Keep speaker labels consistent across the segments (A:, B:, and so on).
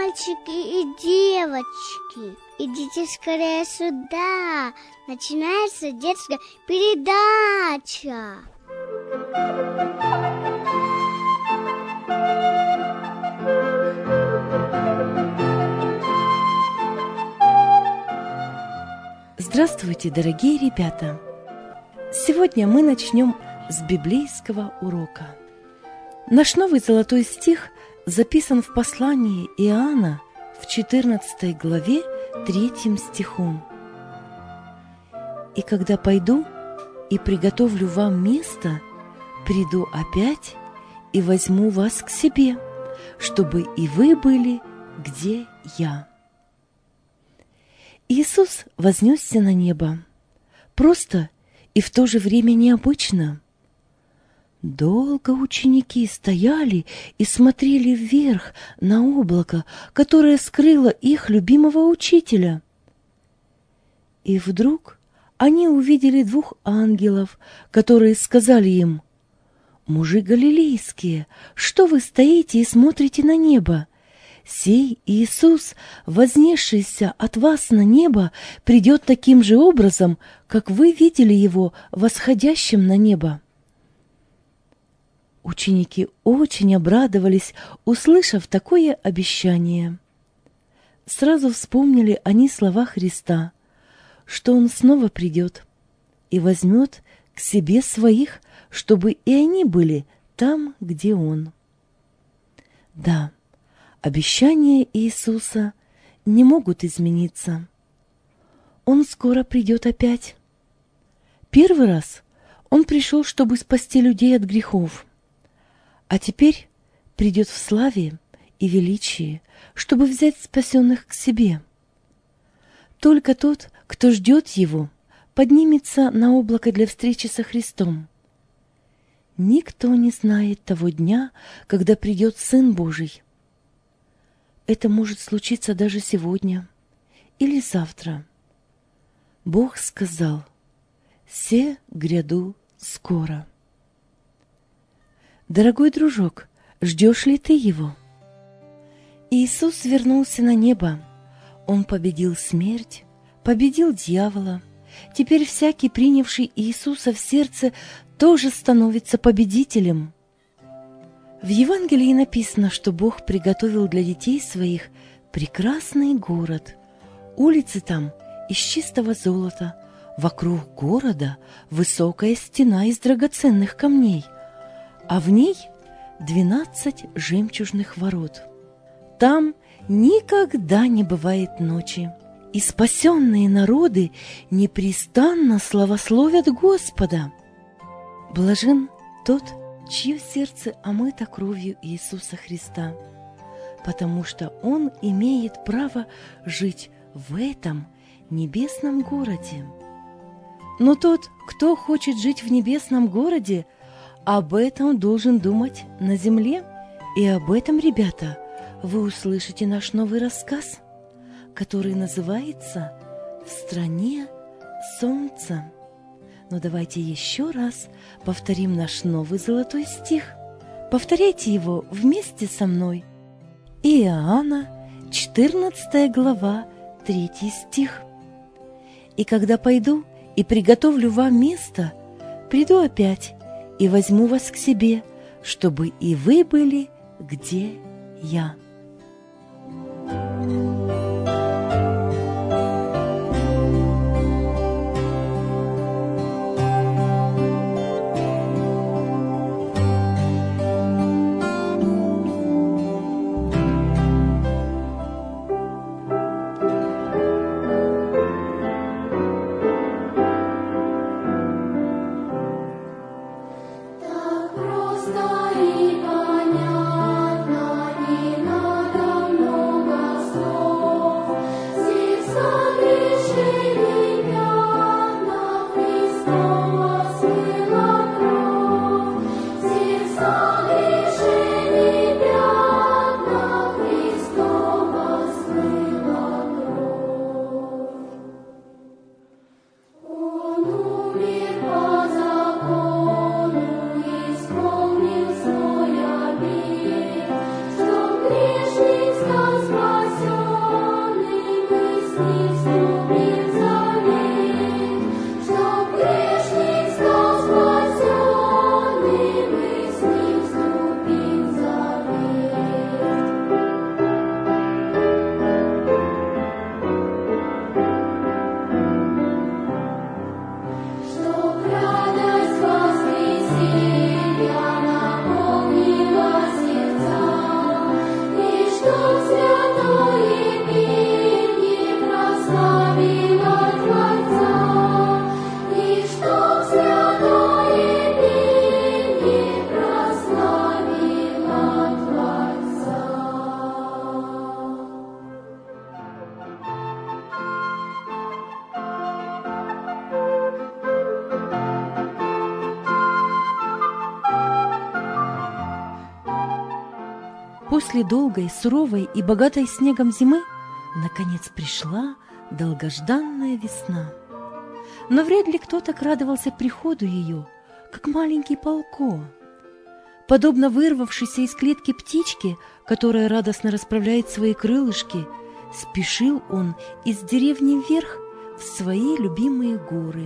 A: мальчики и девочки, идите скорее сюда. Начинается детская передача.
B: Здравствуйте, дорогие ребята! Сегодня мы начнем с библейского урока. Наш новый золотой стих записан в послании Иоанна в 14 главе 3 стихом. «И когда пойду и приготовлю вам место, приду опять и возьму вас к себе, чтобы и вы были, где я». Иисус вознесся на небо, просто и в то же время необычно. Долго ученики стояли и смотрели вверх на облако, которое скрыло их любимого учителя. И вдруг они увидели двух ангелов, которые сказали им: «Мужи галилейские, что вы стоите и смотрите на небо? Сей Иисус, вознесшийся от вас на небо, придет таким же образом, как вы видели Его восходящим на небо». Ученики очень обрадовались, услышав такое обещание. Сразу вспомнили они слова Христа, что Он снова придет и возьмет к себе своих, чтобы и они были там, где Он. Да, обещания Иисуса не могут измениться. Он скоро придет опять. Первый раз Он пришел, чтобы спасти людей от грехов, а теперь придет в славе и величии, чтобы взять спасенных к себе. Только тот, кто ждет Его, поднимется на облако для встречи со Христом. Никто не знает того дня, когда придет Сын Божий. Это может случиться даже сегодня или завтра. Бог сказал: «Се гряду скоро». Дорогой дружок, ждешь ли ты Его? Иисус вернулся на небо. Он победил смерть, победил дьявола. Теперь всякий, принявший Иисуса в сердце, тоже становится победителем. В Евангелии написано, что Бог приготовил для детей своих прекрасный город. Улицы там из чистого золота, вокруг города высокая стена из драгоценных камней, а в ней 12 жемчужных ворот. Там никогда не бывает ночи, и спасенные народы непрестанно славословят Господа. Блажен тот, чье сердце омыто кровью Иисуса Христа, потому что он имеет право жить в этом небесном городе. Но тот, кто хочет жить в небесном городе, об этом должен думать на земле. И об этом, ребята, вы услышите наш новый рассказ, который называется «В стране солнца». Но давайте еще раз повторим наш новый золотой стих. Повторяйте его вместе со мной. Иоанна, 14 глава, 3 стих. «И когда пойду и приготовлю вам место, приду опять и возьму вас к себе, чтобы и вы были, где я».
C: Так просто и понятно, и
B: После долгой, суровой и богатой снегом зимы наконец пришла долгожданная весна. Но вряд ли кто так радовался приходу ее, как маленький Полко. Подобно вырвавшейся из клетки птичке, которая радостно расправляет свои крылышки, спешил он из деревни вверх в свои любимые горы.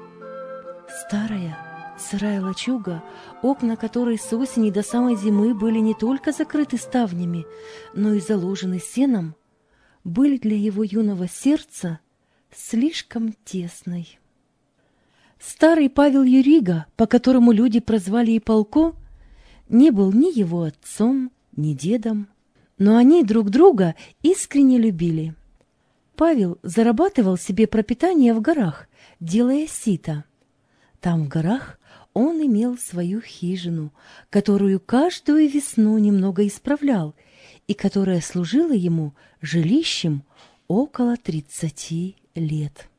B: Старая, сырая лачуга, окна которой с осени до самой зимы были не только закрыты ставнями, но и заложены сеном, были для его юного сердца слишком тесной. Старый Павел Юрига, по которому люди прозвали и Полко, не был ни его отцом, ни дедом, но они друг друга искренне любили. Павел зарабатывал себе пропитание в горах, делая сито. Там, в горах, он имел свою хижину, которую каждую весну немного исправлял и которая служила ему жилищем около 30 лет.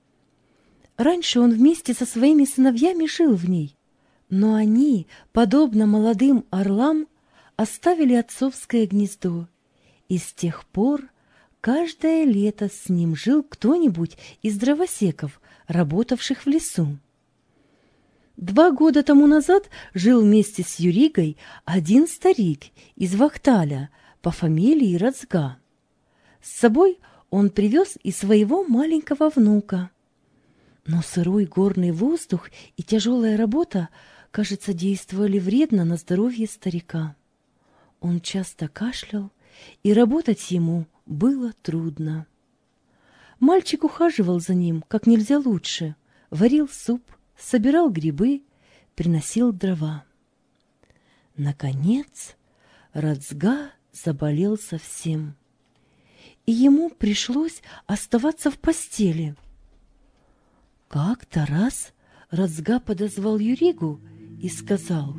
B: Раньше он вместе со своими сыновьями жил в ней, но они, подобно молодым орлам, оставили отцовское гнездо, и с тех пор каждое лето с ним жил кто-нибудь из дровосеков, работавших в лесу. 2 года тому назад жил вместе с Юригой один старик из Вахталя по фамилии Рацга. С собой он привез и своего маленького внука. Но сырой горный воздух и тяжелая работа, кажется, действовали вредно на здоровье старика. Он часто кашлял, и работать ему было трудно. Мальчик ухаживал за ним как нельзя лучше, варил суп, собирал грибы, приносил дрова. Наконец, Рацга заболел совсем, и ему пришлось оставаться в постели. Как-то раз Рацга подозвал Юригу и сказал: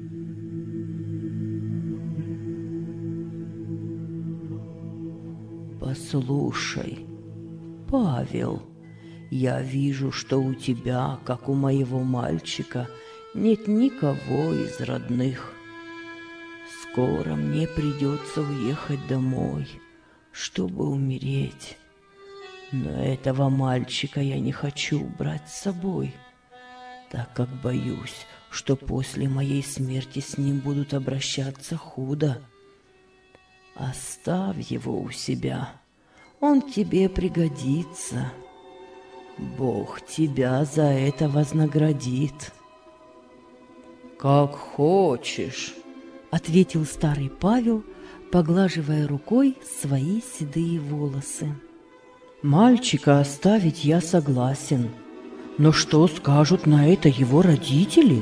C: «Послушай, Павел, я вижу, что у тебя, как у моего мальчика, нет никого из родных. Скоро мне придется уехать домой, чтобы умереть. Но этого мальчика я не хочу брать с собой, так как боюсь, что после моей смерти с ним будут обращаться худо. Оставь его у себя, он тебе пригодится. Бог тебя за это вознаградит». «Как хочешь»,
B: — ответил старый Павел, поглаживая рукой свои седые волосы.
C: «Мальчика оставить я согласен, но что скажут на это его родители?»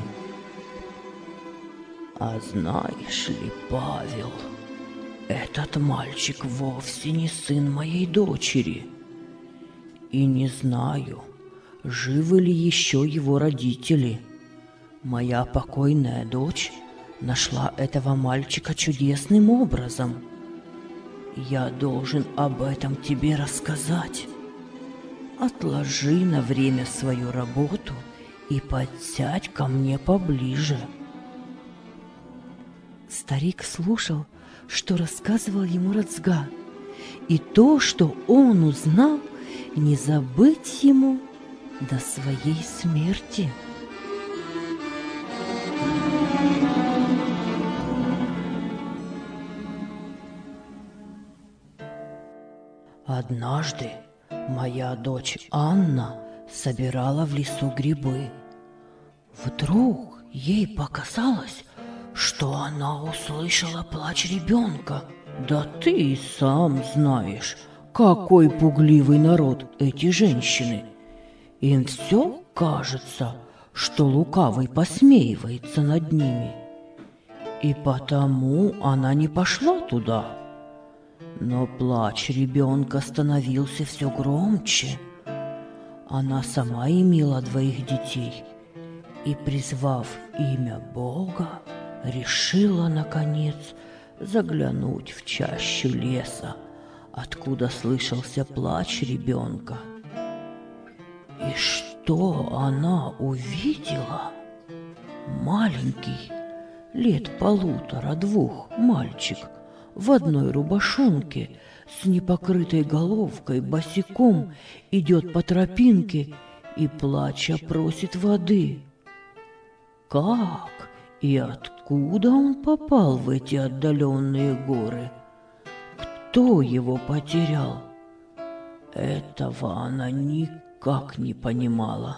C: «А знаешь ли, Павел, этот мальчик вовсе не сын моей дочери, и не знаю, живы ли еще его родители. Моя покойная дочь нашла этого мальчика чудесным образом. Я должен об этом тебе рассказать. Отложи на время свою работу и подсядь ко мне поближе».
B: Старик слушал, что рассказывал ему Рацга, и то, что он узнал, не забыть ему до своей смерти.
C: Однажды моя дочь Анна собирала в лесу грибы. Вдруг ей показалось, что она услышала плач ребенка. Да ты и сам знаешь, какой пугливый народ эти женщины. Им все кажется, что лукавый посмеивается над ними. И потому она не пошла туда. Но плач ребенка становился все громче. Она сама имела 2 детей и, призвав имя Бога, решила, наконец, заглянуть в чащу леса, откуда слышался плач ребенка. И что она увидела? Маленький, лет 1,5-2 мальчик в одной рубашонке, с непокрытой головкой, босиком, идет по тропинке и, плача, просит воды. Как и откуда он попал в эти отдаленные горы? Кто его потерял? Этого она никак не понимала.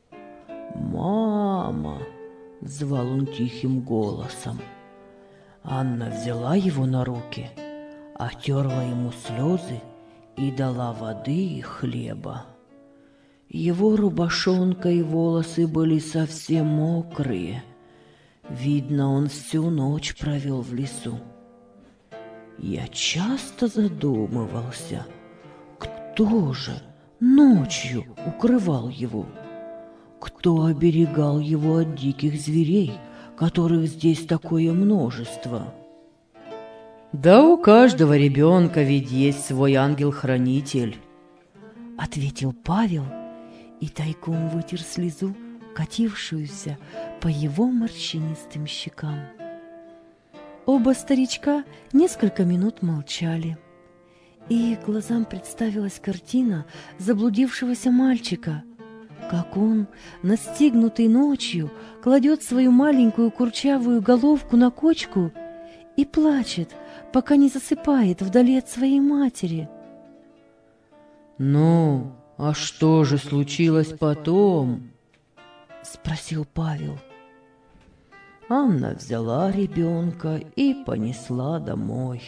C: «Мама!» — звал он тихим голосом. Анна взяла его на руки, отерла ему слезы и дала воды и хлеба. Его рубашонка и волосы были совсем мокрые. Видно, он всю ночь провел в лесу. Я часто задумывался, кто же ночью укрывал его? Кто оберегал его от диких зверей, которых здесь такое множество?
B: «Да у каждого ребенка ведь есть свой ангел-хранитель», — ответил Павел и тайком вытер слезу, катившуюся по его морщинистым щекам. Оба старичка несколько минут молчали, и их глазам представилась картина заблудившегося мальчика, как он, настигнутый ночью, кладет свою маленькую курчавую головку на кочку и плачет, пока не засыпает вдали от своей матери.
C: «Ну, а что же случилось потом?»
B: — спросил Павел.
C: Анна взяла ребенка и понесла домой.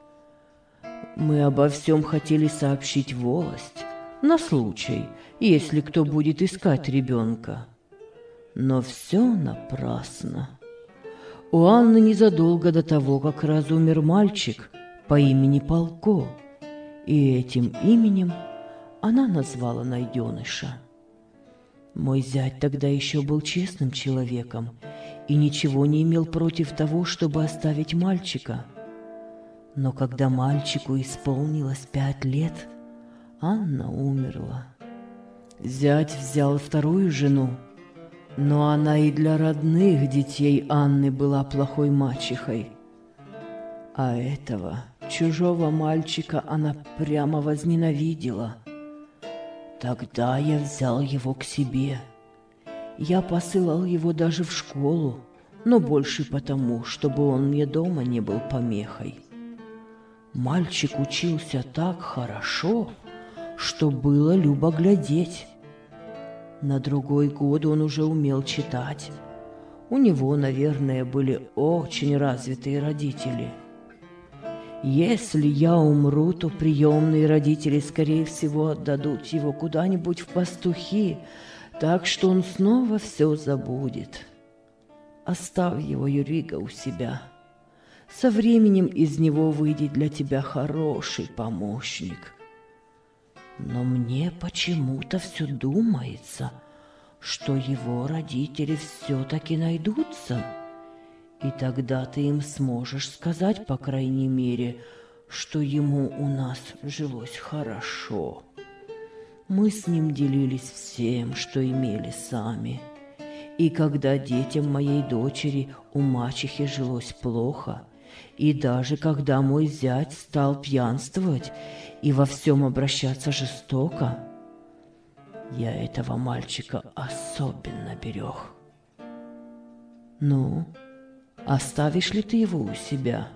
C: Мы обо всем хотели сообщить в волость, на случай, если кто будет искать ребенка. Но все напрасно. У Анны незадолго до того, как раз умер мальчик по имени Полко, и этим именем она назвала найденыша. Мой зять тогда еще был честным человеком и ничего не имел против того, чтобы оставить мальчика. Но когда мальчику исполнилось 5 лет, Анна умерла. Зять взял вторую жену, но она и для родных детей Анны была плохой мачехой. А этого чужого мальчика она прямо возненавидела. Тогда я взял его к себе. Я посылал его даже в школу, но больше потому, чтобы он мне дома не был помехой. Мальчик учился так хорошо, что было любо глядеть. На другой год он уже умел читать. У него, наверное, были очень развитые родители. Если я умру, то приемные родители, скорее всего, отдадут его куда-нибудь в пастухи, так что он снова все забудет. Оставь его, Юрига, у себя. Со временем из него выйдет для тебя хороший помощник. Но мне почему-то все думается, что его родители все-таки найдутся, и тогда ты им сможешь сказать, по крайней мере, что ему у нас жилось хорошо. Мы с ним делились всем, что имели сами. И когда детям моей дочери у мачехи жилось плохо, и даже когда мой зять стал пьянствовать и во всем обращаться жестоко, я этого мальчика особенно берег. Ну, оставишь ли ты его у себя?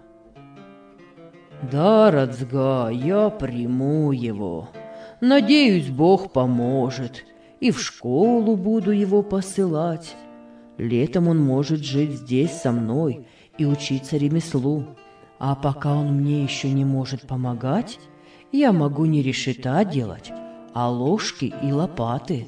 C: Да, Рацга, я приму его. Надеюсь, Бог поможет, и в школу буду его посылать. Летом он может жить здесь со мной и учиться ремеслу. А пока он мне еще не может помогать, я могу не решета делать, а ложки и лопаты.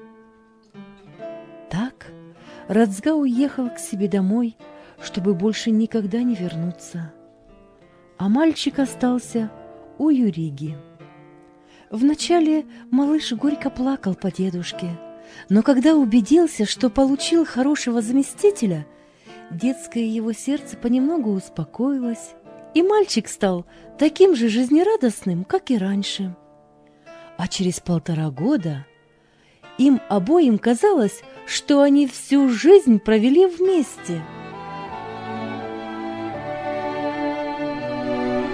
B: Так Рацга уехал к себе домой, чтобы больше никогда не вернуться. А мальчик остался у Юриги. Вначале малыш горько плакал по дедушке, но когда убедился, что получил хорошего заместителя, детское его сердце понемногу успокоилось, и мальчик стал таким же жизнерадостным, как и раньше. А через 1,5 года им обоим казалось, что они всю жизнь провели вместе.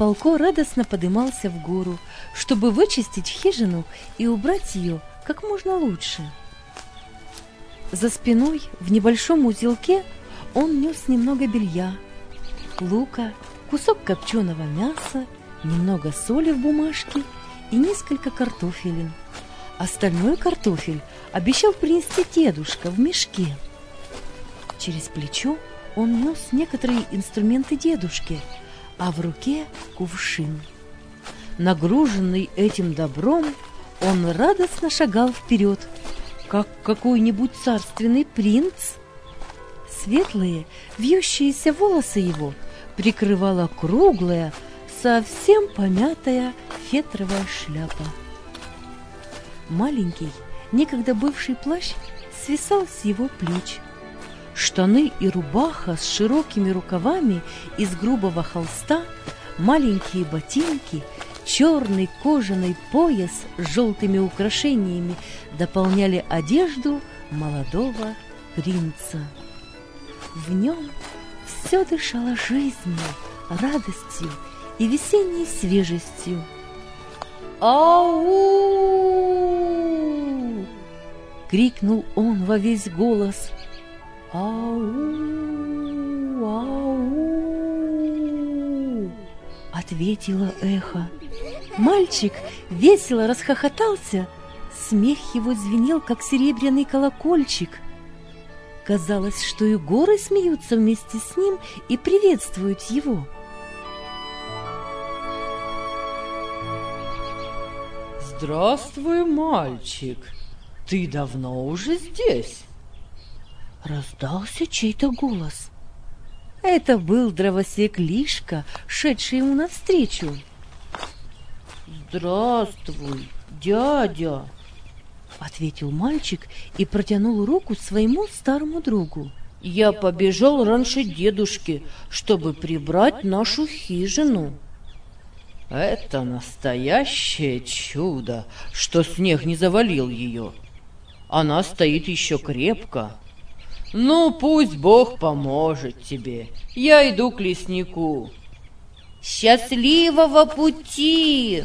B: Полко радостно подымался в гору, чтобы вычистить хижину и убрать ее как можно лучше. За спиной в небольшом узелке он нес немного белья, лука, кусок копченого мяса, немного соли в бумажке и несколько картофелин. Остальной картофель обещал принести дедушка в мешке. Через плечо он нес некоторые инструменты дедушки, а в руке кувшин. Нагруженный этим добром, он радостно шагал вперед, как какой-нибудь царственный принц. Светлые, вьющиеся волосы его прикрывала круглая, совсем помятая фетровая шляпа. Маленький, некогда бывший плащ свисал с его плеч. Штаны и рубаха с широкими рукавами из грубого холста, маленькие ботинки, черный кожаный пояс с желтыми украшениями дополняли одежду молодого принца. В нем все дышало жизнью, радостью и весенней свежестью. «Ау!» — крикнул он во весь голос. «Ау! Ау!» — ответило эхо. Мальчик весело расхохотался, смех его звенел, как серебряный колокольчик. Казалось, что и горы смеются вместе с ним и приветствуют его.
C: «Здравствуй, мальчик! Ты давно уже здесь?»
B: Раздался чей-то голос. Это был дровосек Лишка, шедший ему навстречу.
C: «Здравствуй, дядя!»
B: — ответил мальчик и протянул руку своему старому другу.
C: «Я побежал раньше дедушки, чтобы прибрать нашу хижину. Это настоящее чудо, что снег не завалил ее. Она стоит еще крепко. Ну, пусть Бог поможет тебе. Я иду к леснику». «Счастливого пути!»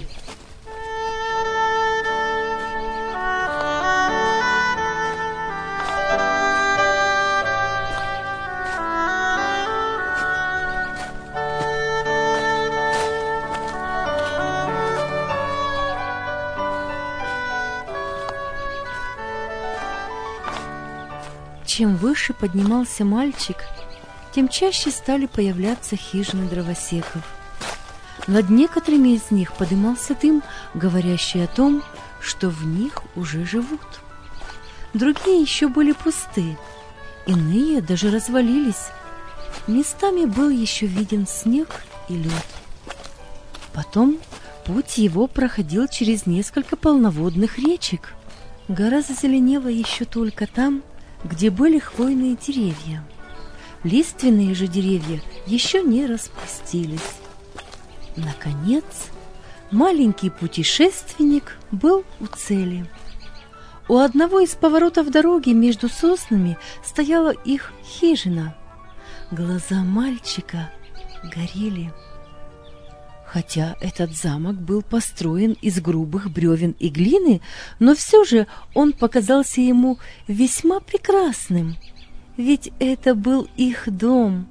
B: Чем выше поднимался мальчик, тем чаще стали появляться хижины дровосеков. Над некоторыми из них подымался дым, говорящий о том, что в них уже живут. Другие еще были пусты, иные даже развалились. Местами был еще виден снег и лед. Потом путь его проходил через несколько полноводных речек. Гора зазеленела еще только там, где были хвойные деревья. Лиственные же деревья еще не распустились. Наконец, маленький путешественник был у цели. У одного из поворотов дороги между соснами стояла их хижина. Глаза мальчика горели. Хотя этот замок был построен из грубых бревен и глины, но все же он показался ему весьма прекрасным, ведь это был их дом.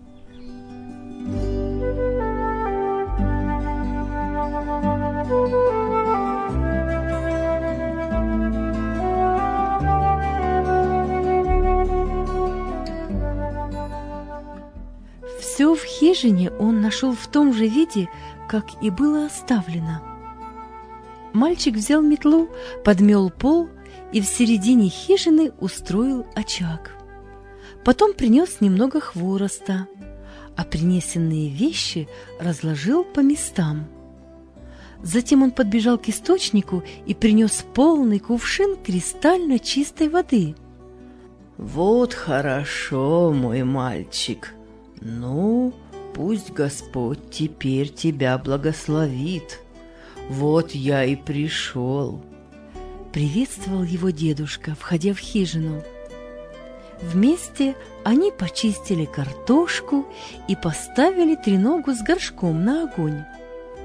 B: Все в хижине он нашел в том же виде, как и было оставлено. Мальчик взял метлу, подмел пол и в середине хижины устроил очаг. Потом принес немного хвороста, а принесенные вещи разложил по местам. Затем он подбежал к источнику и принес полный кувшин кристально чистой воды.
C: «Вот хорошо, мой мальчик. Ну, пусть Господь теперь тебя благословит. Вот я и пришел».
B: Приветствовал его дедушка, входя в хижину. Вместе они почистили картошку и поставили треногу с горшком на огонь.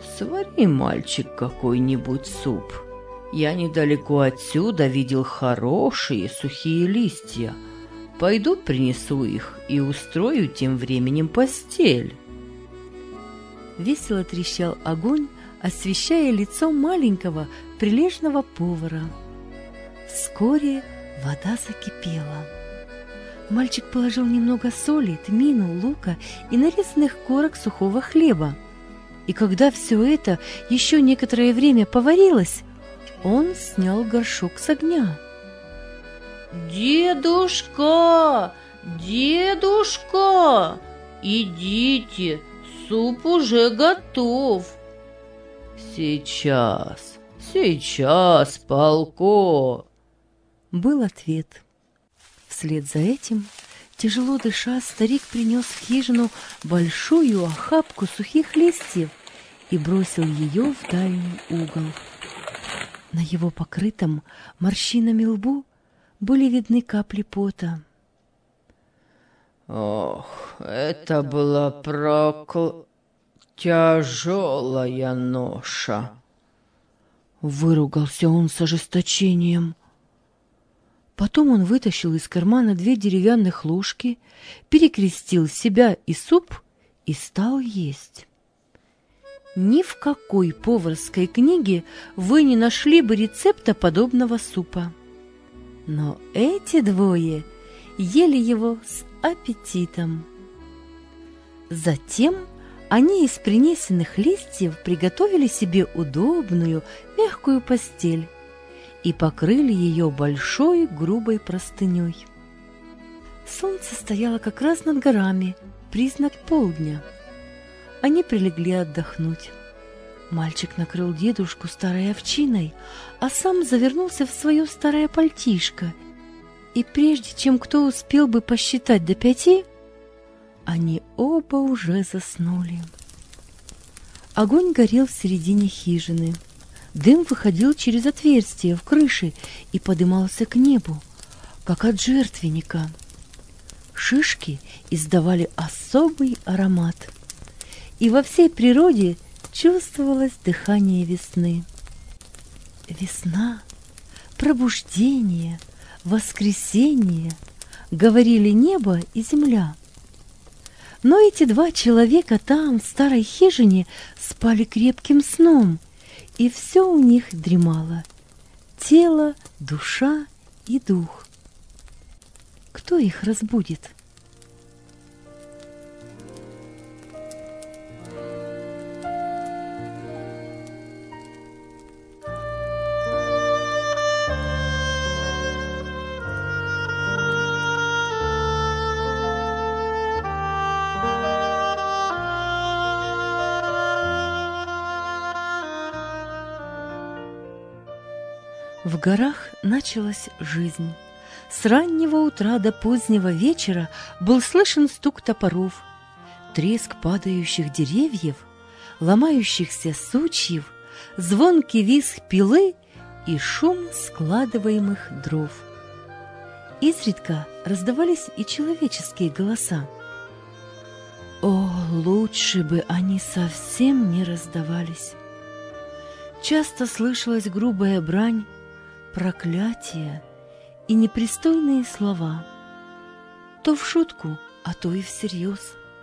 C: свари, мальчик, какой-нибудь суп. Я недалеко отсюда видел хорошие сухие листья. Пойду принесу их и устрою тем временем постель».
B: Весело трещал огонь, освещая лицо маленького прилежного повара. Вскоре вода закипела. Мальчик положил немного соли, тмину, лука и нарезанных корок сухого хлеба. И когда все это еще некоторое время поварилось, он снял горшок с огня.
C: «Дедушка! Дедушка! Идите, суп уже готов!» «Сейчас, сейчас, Палко!»
B: Был ответ. Вслед за этим, тяжело дыша, старик принес в хижину большую охапку сухих листьев и бросил ее в дальний угол. На его покрытом морщинами лбу были видны капли пота.
C: «Ох, это была тяжелая ноша!»
B: Выругался он с ожесточением. Потом он вытащил из кармана 2 деревянных ложки, перекрестил себя и суп и стал есть. Ни в какой поварской книге вы не нашли бы рецепта подобного супа. Но эти двое ели его с аппетитом. Затем они из принесенных листьев приготовили себе удобную, мягкую постель и покрыли ее большой грубой простыней. Солнце стояло как раз над горами, признак полдня. Они прилегли отдохнуть. Мальчик накрыл дедушку старой овчиной, а сам завернулся в свое старое пальтишко. И прежде чем кто успел бы посчитать до 5, они оба уже заснули. Огонь горел в середине хижины. Дым выходил через отверстие в крыше и подымался к небу, как от жертвенника. Шишки издавали особый аромат, и во всей природе чувствовалось дыхание весны. Весна, пробуждение, воскресенье, говорили небо и земля. Но эти 2 человека там, в старой хижине, спали крепким сном, и все у них дремало — тело, душа и дух. Кто их разбудит? В горах началась жизнь. С раннего утра до позднего вечера был слышен стук топоров, треск падающих деревьев, ломающихся сучьев, звонкий визг пилы и шум складываемых дров. Изредка раздавались и человеческие голоса. О, лучше бы они совсем не раздавались! Часто слышалась грубая брань, проклятия и непристойные слова, то в шутку, а то и всерьез.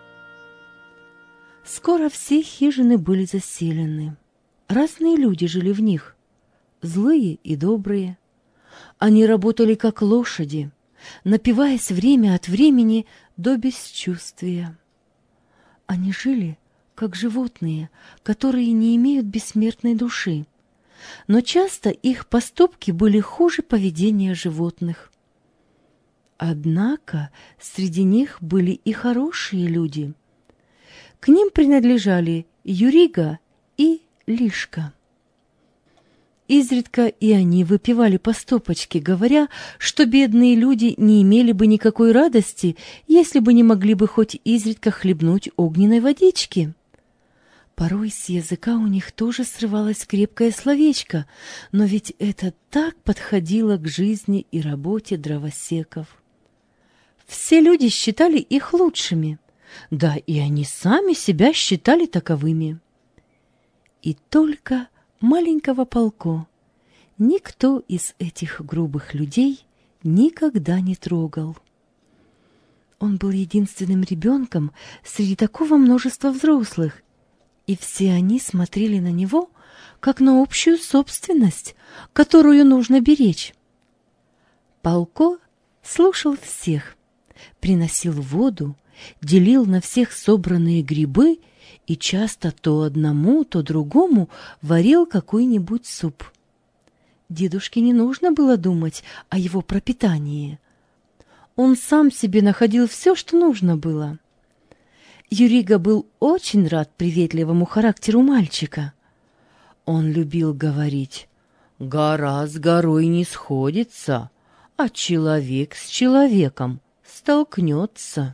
B: Скоро все хижины были заселены. Разные люди жили в них, злые и добрые. Они работали как лошади, напиваясь время от времени до бесчувствия. Они жили как животные, которые не имеют бессмертной души, но часто их поступки были хуже поведения животных. Однако среди них были и хорошие люди. К ним принадлежали Юрига и Лишка. Изредка и они выпивали по стопочке, говоря, что бедные люди не имели бы никакой радости, если бы не могли бы хоть изредка хлебнуть огненной водички. Порой с языка у них тоже срывалось крепкое словечко, но ведь это так подходило к жизни и работе дровосеков. Все люди считали их лучшими, да и они сами себя считали таковыми. и только маленького Полко никто из этих грубых людей никогда не трогал. Он был единственным ребенком среди такого множества взрослых, и все они смотрели на него, как на общую собственность, которую нужно беречь. Полко слушал всех, приносил воду, делил на всех собранные грибы и часто то одному, то другому варил какой-нибудь суп. Дедушке не нужно было думать о его пропитании. Он сам себе находил все, что нужно было. Юрига был очень рад приветливому характеру мальчика. Он любил говорить: «Гора с горой не сходится, а человек с человеком столкнется».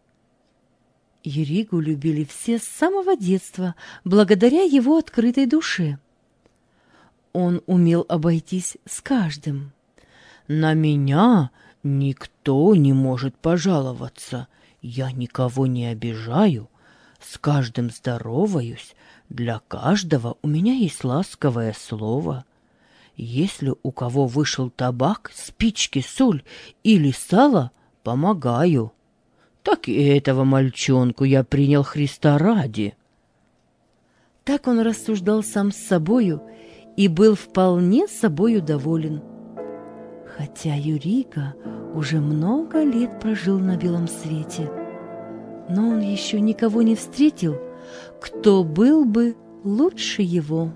B: Юригу любили все с самого детства, благодаря его открытой душе. Он умел обойтись с каждым. «На меня никто не может пожаловаться. Я никого не обижаю, с каждым здороваюсь, для каждого у меня есть ласковое слово. Если у кого вышел табак, спички, соль или сало, помогаю. Так и этого мальчонку я принял Христа ради». Так он рассуждал сам с собою и был вполне собою доволен. Хотя Юрига уже много лет прожил на белом свете, но он еще никого не встретил, кто был бы лучше его.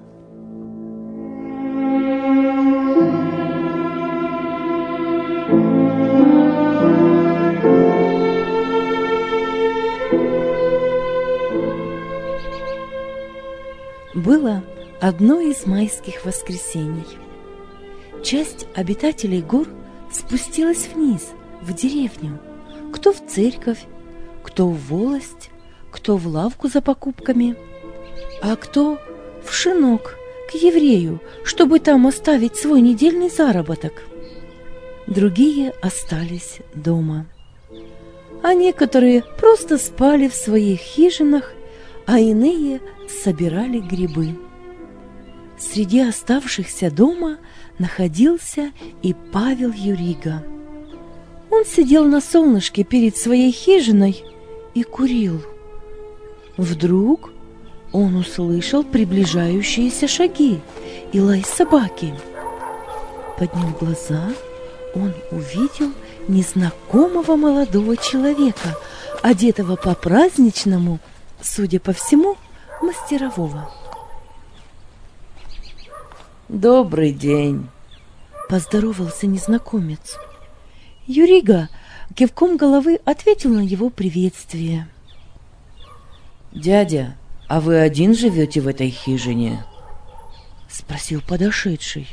B: Было одно из майских воскресений. Часть обитателей гор спустилась вниз, в деревню, кто в церковь, кто в волость, кто в лавку за покупками, а кто в шинок к еврею, чтобы там оставить свой недельный заработок. Другие остались дома, а некоторые просто спали в своих хижинах, а иные собирали грибы. Среди оставшихся дома находился и Павел Юрига. Он сидел на солнышке перед своей хижиной и курил. Вдруг он услышал приближающиеся шаги и лай собаки. Подняв глаза, он увидел незнакомого молодого человека, одетого по-праздничному, судя по всему, мастерового.
C: «Добрый день!»
B: — поздоровался незнакомец. Юрига кивком головы ответил на его приветствие.
C: «Дядя, а вы один живете в этой хижине?»
B: — спросил подошедший.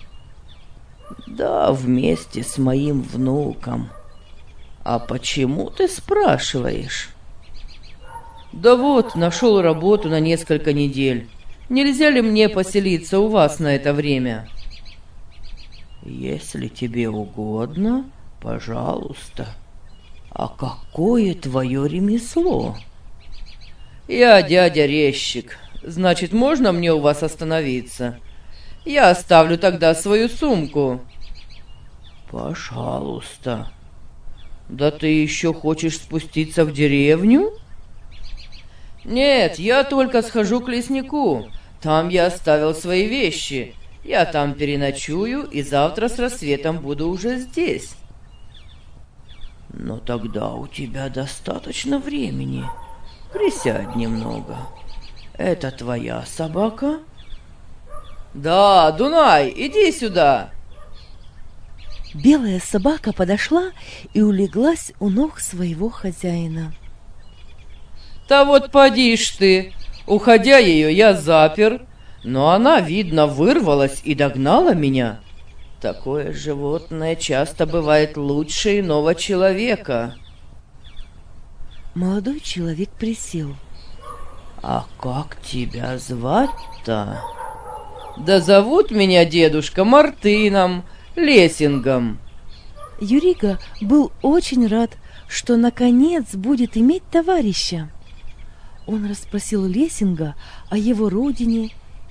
C: «Да, вместе с моим внуком. А почему ты спрашиваешь?» «Да вот, нашел работу на несколько недель. Нельзя ли мне поселиться у вас на это время?» «Если тебе угодно, пожалуйста. А какое твое ремесло?» «Я дядя резчик. Значит, можно мне у вас остановиться? Я оставлю тогда свою сумку». «Пожалуйста». «Да ты еще хочешь спуститься в деревню?» «Нет, я только схожу к леснику. Там я оставил свои вещи. Я там переночую и завтра с рассветом буду уже здесь». «Но тогда у тебя достаточно времени. Присядь немного. Это твоя собака?» «Да, Дунай, иди сюда!»
B: Белая собака подошла и улеглась у ног своего хозяина.
C: «Да вот поди ж ты! Уходя ее, я запер, но она, видно, вырвалась и догнала меня. Такое животное часто бывает лучше иного человека».
B: Молодой человек присел.
C: «А как тебя звать-то?» «Да зовут меня дедушка Мартыном, Лесингом».
B: Юрига был очень рад, что наконец будет иметь товарища. Он расспросил Лесинга о его родине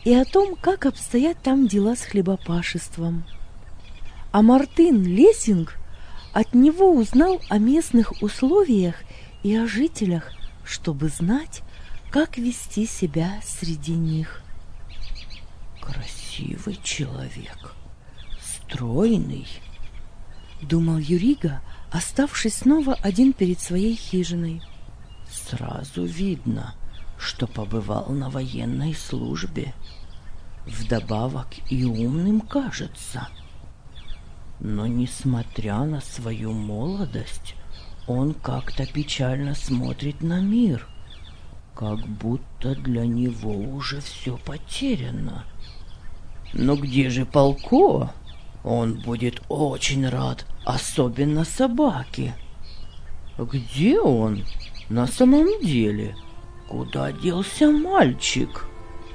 B: и о том, как обстоят там дела с хлебопашеством. А Мартын Лессинг от него узнал о местных условиях и о жителях, чтобы знать, как вести себя среди них.
C: Красивый человек, стройный,
B: думал Юрига, оставшись снова один перед своей хижиной.
C: Сразу видно, что побывал на военной службе. Вдобавок и умным кажется. Но, несмотря на свою молодость, он как-то печально смотрит на мир, как будто для него уже все потеряно. Но где же Полко? Он будет очень рад, особенно собаке. Где он на самом деле? Куда делся мальчик?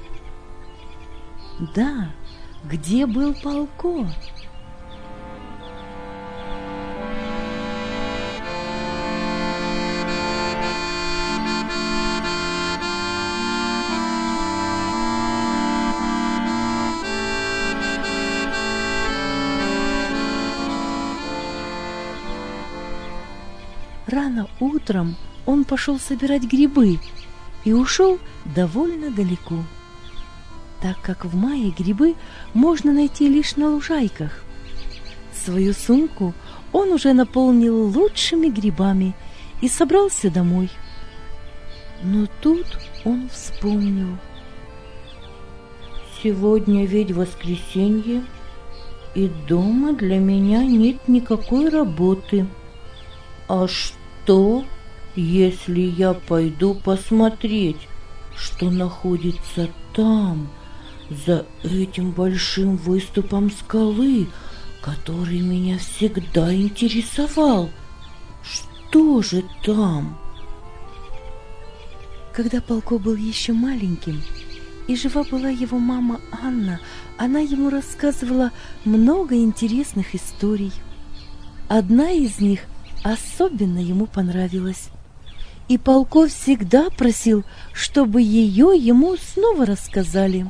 B: Да, где был Полко? Рано утром он пошел собирать грибы и ушел довольно далеко, так как в мае грибы можно найти лишь на лужайках. Свою сумку он уже наполнил лучшими грибами и собрался домой. Но тут он вспомнил.
C: Сегодня ведь воскресенье, и дома для меня нет никакой работы. А что, если я пойду посмотреть, что находится там, за этим большим выступом скалы, который меня всегда интересовал? Что же там?
B: Когда Полко был еще маленьким, и жива была его мама Анна, она ему рассказывала много интересных историй. Одна из них особенно ему понравилась, и Полко всегда просил, чтобы ее ему снова рассказали.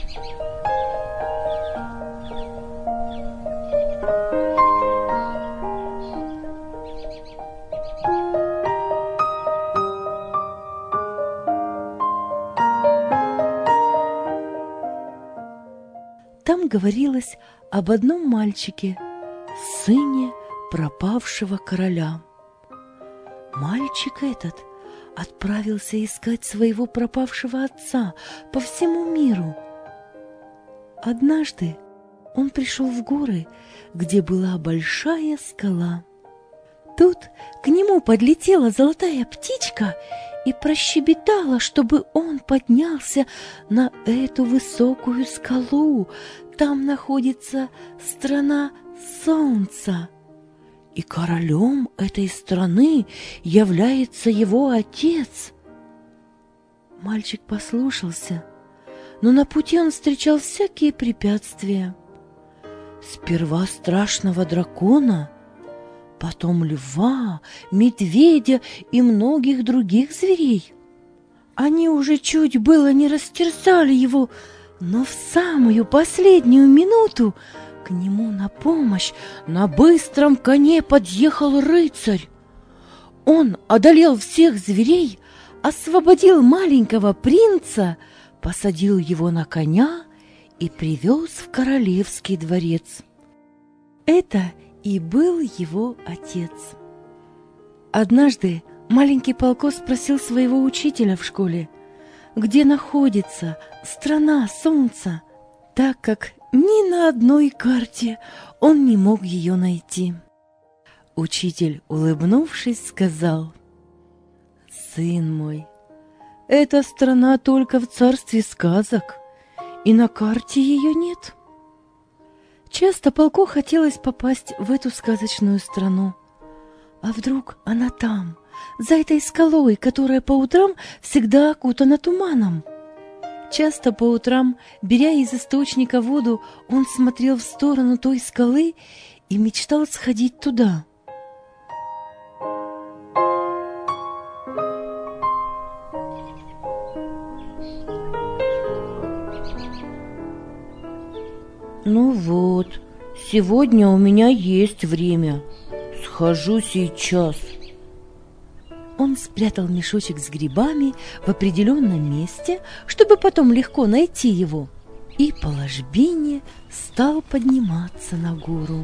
B: Там говорилось об одном мальчике, сыне пропавшего короля. Мальчик этот отправился искать своего пропавшего отца по всему миру. Однажды он пришел в горы, где была большая скала. Тут к нему подлетела золотая птичка и прощебетала, чтобы он поднялся на эту высокую скалу. Там находится страна солнца, и королем этой страны является его отец. Мальчик послушался, но на пути он встречал всякие препятствия. Сперва страшного дракона, потом льва, медведя и многих других зверей. Они уже чуть было не растерзали его, но в самую последнюю минуту к нему на помощь на быстром коне подъехал рыцарь. Он одолел всех зверей, освободил маленького принца, посадил его на коня и привез в королевский дворец. Это и был его отец. Однажды маленький Полко спросил своего учителя в школе, где находится страна солнца, так как ни на одной карте он не мог ее найти. Учитель, улыбнувшись, сказал: «Сын мой, эта страна только в царстве сказок, и на карте ее нет». Часто Полко хотелось попасть в эту сказочную страну. А вдруг она там, за этой скалой, которая по утрам всегда окутана туманом? Часто по утрам, беря из источника воду, он смотрел в сторону той скалы и мечтал сходить туда.
C: Ну вот, сегодня у меня есть время. Схожу сейчас.
B: Он спрятал мешочек с грибами в определенном месте, чтобы потом легко найти его, и по ложбине стал подниматься на гору.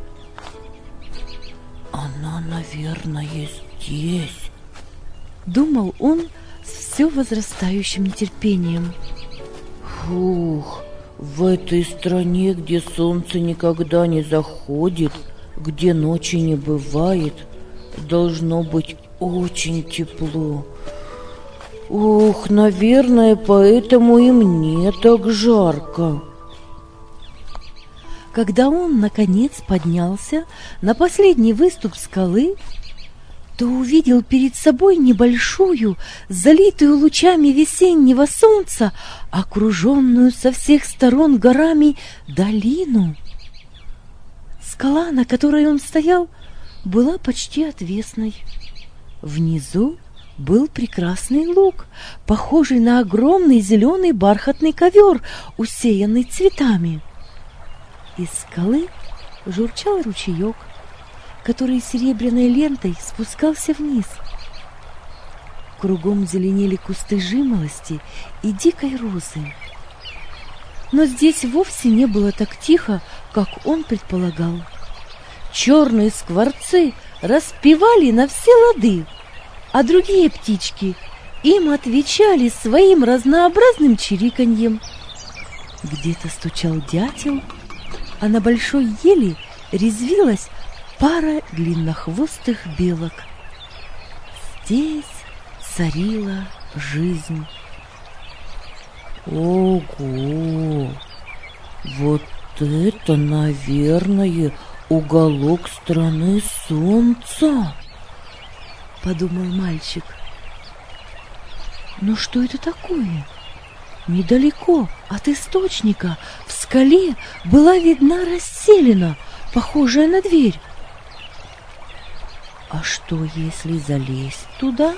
C: Она, наверное, здесь,
B: думал он с все возрастающим нетерпением.
C: Фух, в этой стране, где солнце никогда не заходит, где ночи не бывает, должно быть очень тепло. Ох, наверное, поэтому и мне так жарко.
B: Когда он, наконец, поднялся на последний выступ скалы, то увидел перед собой небольшую, залитую лучами весеннего солнца, окруженную со всех сторон горами долину. Скала, на которой он стоял, была почти отвесной. Внизу был прекрасный луг, похожий на огромный зеленый бархатный ковер, усеянный цветами. Из скалы журчал ручеек, который серебряной лентой спускался вниз. Кругом зеленели кусты жимолости и дикой розы. Но здесь вовсе не было так тихо, как он предполагал. Черные скворцы распевали на все лады, а другие птички им отвечали своим разнообразным чириканьем. Где-то стучал дятел, а на большой еле резвилась пара длиннохвостых белок. Здесь царила жизнь.
C: Ого! Вот это, наверное, уголок страны солнца,
B: подумал мальчик. Но что это такое? Недалеко от источника в скале была видна расселина, похожая на дверь. А что, если залезть туда?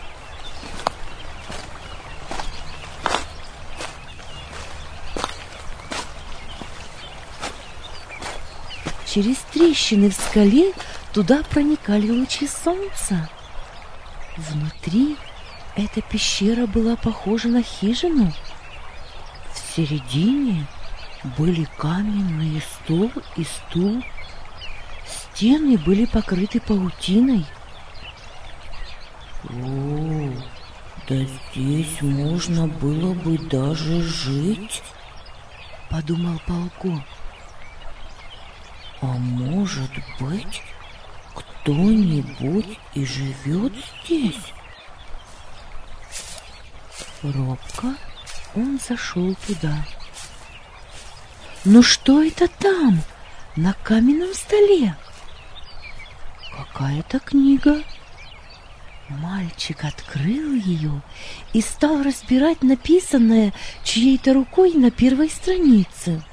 B: Через трещины в скале туда проникали лучи солнца. Внутри эта пещера была похожа на хижину. В середине были каменный стол и стул. Стены были покрыты паутиной.
C: О, да здесь можно было бы даже жить,
B: подумал Палко.
C: А может быть, кто-нибудь и живет здесь?
B: Робко он зашел туда. Но что это там, на каменном столе? Какая-то книга. Мальчик открыл ее и стал разбирать написанное чьей-то рукой на первой странице.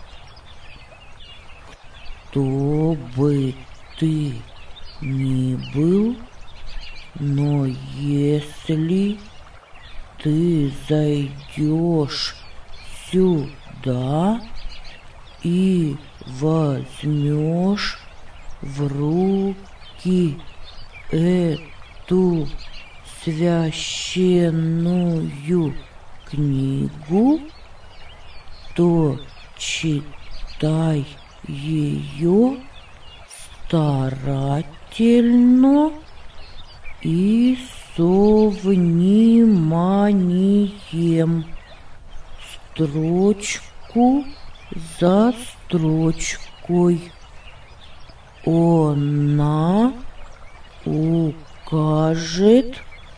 C: Кто бы ты ни был, но если ты зайдешь сюда и возьмешь в руки эту священную книгу, то читай ее старательно и со вниманием, строчку за строчкой. Она укажет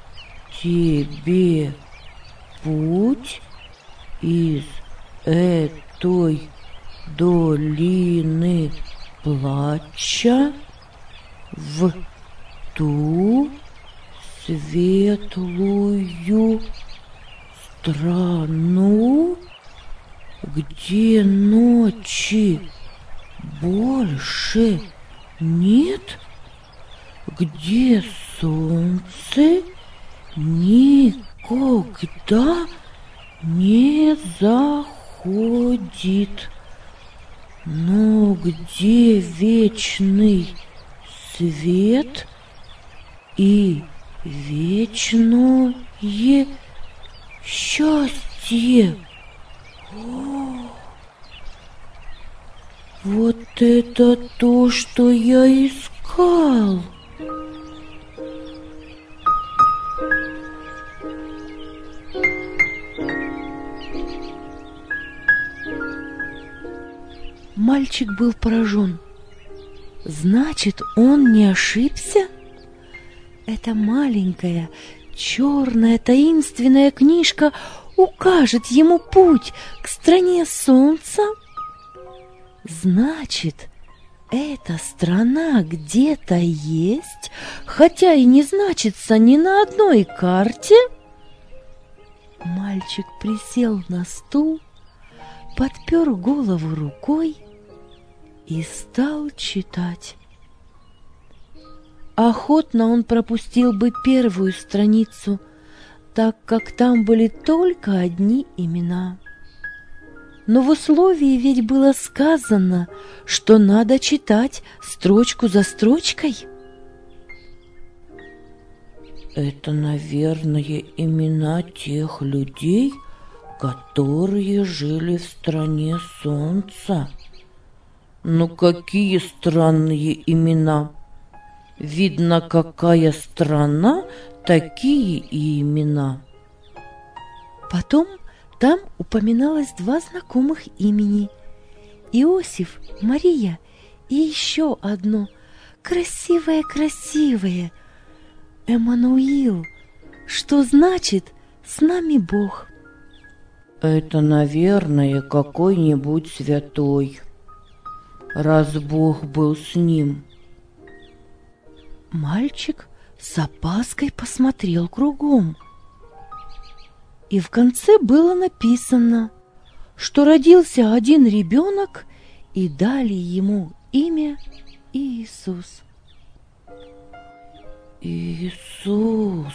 C: тебе путь из этой долины плача в ту светлую страну, где ночи больше нет, где солнце никогда не заходит. Но где вечный свет и вечное счастье? Вот это то, что я искал.
B: Мальчик был поражен. Значит, он не ошибся? Эта маленькая, черная, таинственная книжка укажет ему путь к стране солнца? Значит, эта страна где-то есть, хотя и не значится ни на одной карте? Мальчик присел на стул, подпер голову рукой и стал читать. Охотно он пропустил бы первую страницу, так как там были только одни имена. Но в условии ведь было сказано, что надо читать строчку за строчкой.
C: Это, наверное, имена тех людей, которые жили в стране солнца. Но какие странные имена! Видно, какая страна, такие и имена.
B: Потом там упоминалось два знакомых имени – Иосиф, Мария и еще одно красивое-красивое – Эммануил, что значит «с нами Бог».
C: Это, наверное, какой-нибудь святой, раз Бог был с ним.
B: Мальчик с опаской посмотрел кругом. И в конце было написано, что родился один ребенок, и дали ему имя Иисус.
C: Иисус!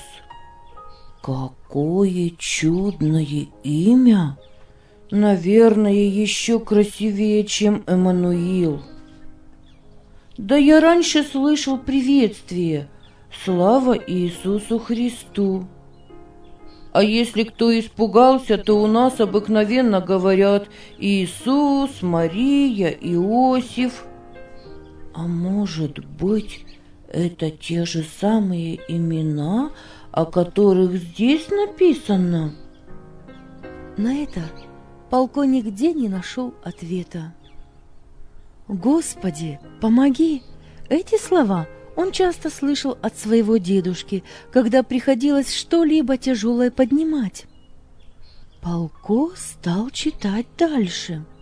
C: Какое чудное имя! Наверное, еще красивее, чем Эммануил. Да я раньше слышал приветствие «Слава Иисусу Христу». А если кто испугался, то у нас обыкновенно говорят «Иисус», «Мария», «Иосиф». А может быть, это те же самые имена, о которых здесь написано?
B: На это полковник нигде не нашел ответа. «Господи, помоги!» Эти слова он часто слышал от своего дедушки, когда приходилось что-либо тяжелое поднимать. Полко стал читать дальше.